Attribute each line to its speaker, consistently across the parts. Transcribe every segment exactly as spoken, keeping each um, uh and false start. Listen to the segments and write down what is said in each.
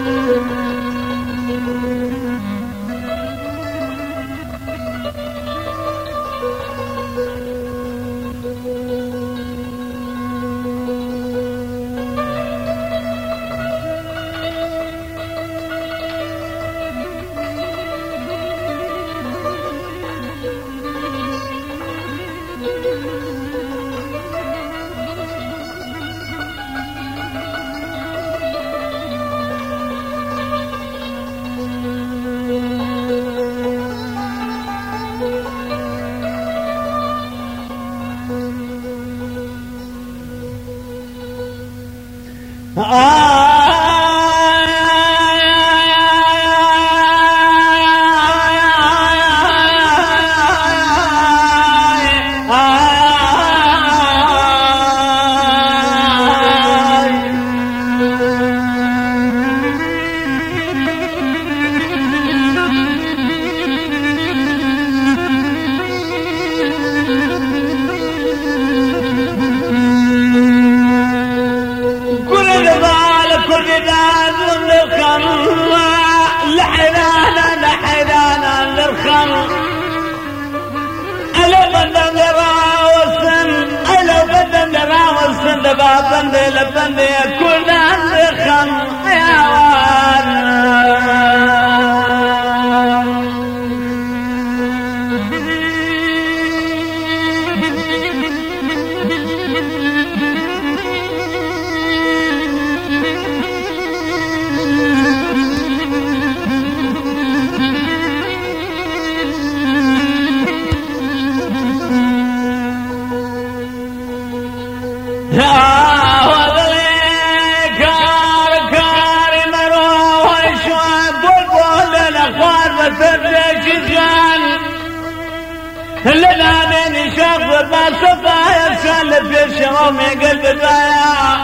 Speaker 1: بابند لبند كلان خم حيوان لنا من شغل ما صفايا سالب في الشوام قلب بايا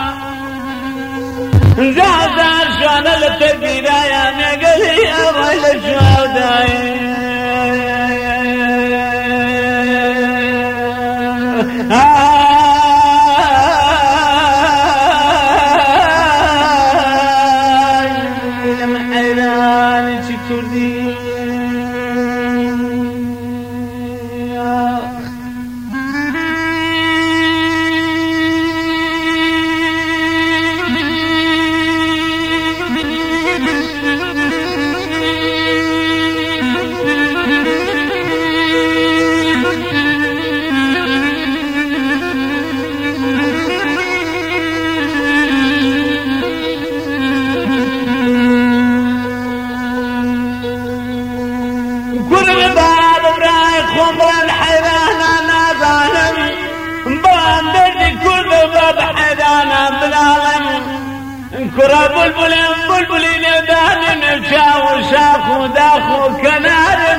Speaker 1: زعزع شان التقيدايا نقلي يا رجل شهدايا لما حيران شكردي كرة بلبل بلبل ندان نشاو شاخو داخو كنار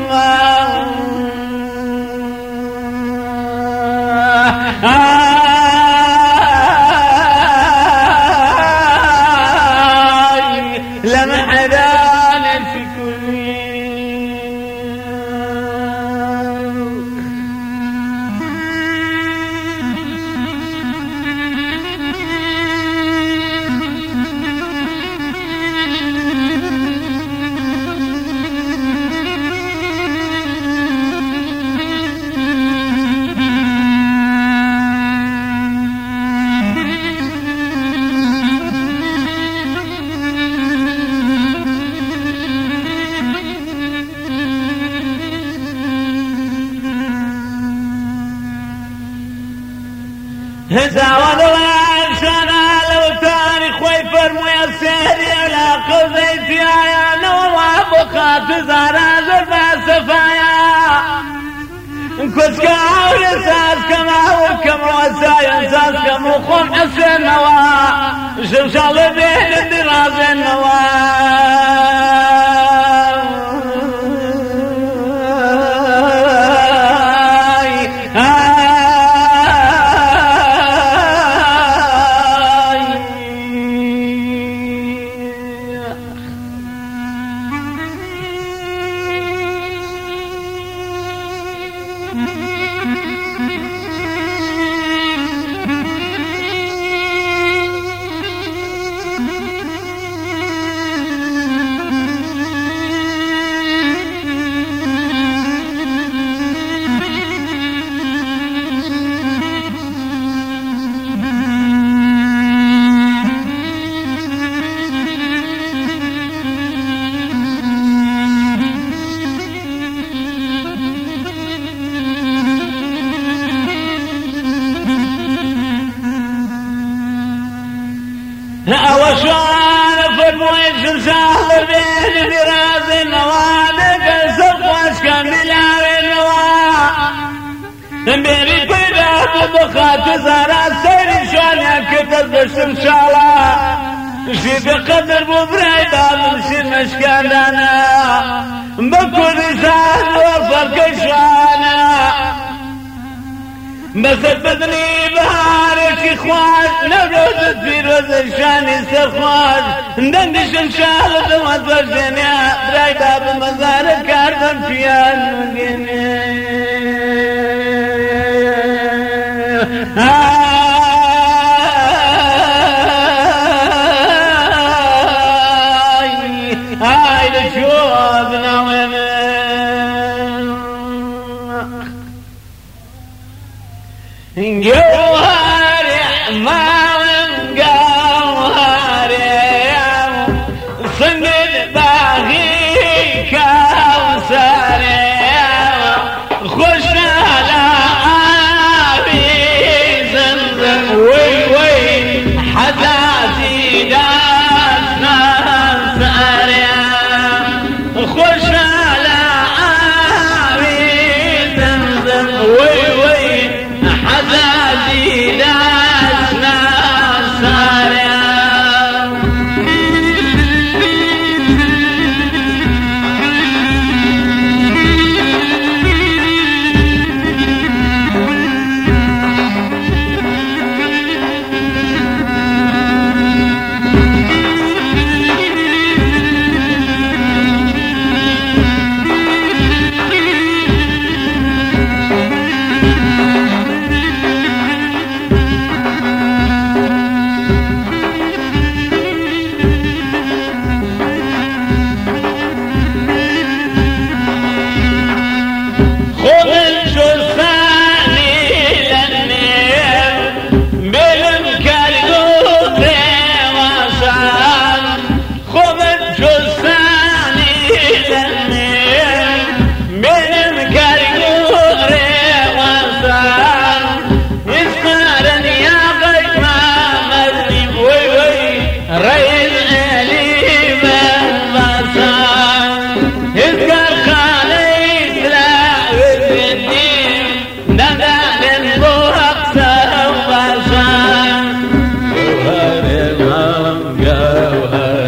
Speaker 1: لما حدان في كل هزاوض وعشنا لو تاريخ ويفرمو يسيري على قضيتي يا نوى بخات زارا زفا سفايا كسكا ورساس كما وكم وسايا انساس كم وخم حسن نوا شمشال بين الدراز النوا شهر بين براز النوادق سقوش كاملا والنوا بيري بيدا بخات زارا سيري شوانيا كتب بشم شالا شي بقدر ببراي باب شي مشكالانا بكل شهر وفرق شوانا بس بدني بهارك اخوان نبرد في روز الشاني سخوان ندندش ان شاء الله دوات فرجنيا براي باب مزار كاردم فيان مجنيا هاي هاي لشوفنا ومن جوهري ما من جوهري صندل باغي كوثري خش على أبي زمزم وي وي حزازي داسنا ساري خش على أبي زمزم وي وي حزازي داسنا ساري Go,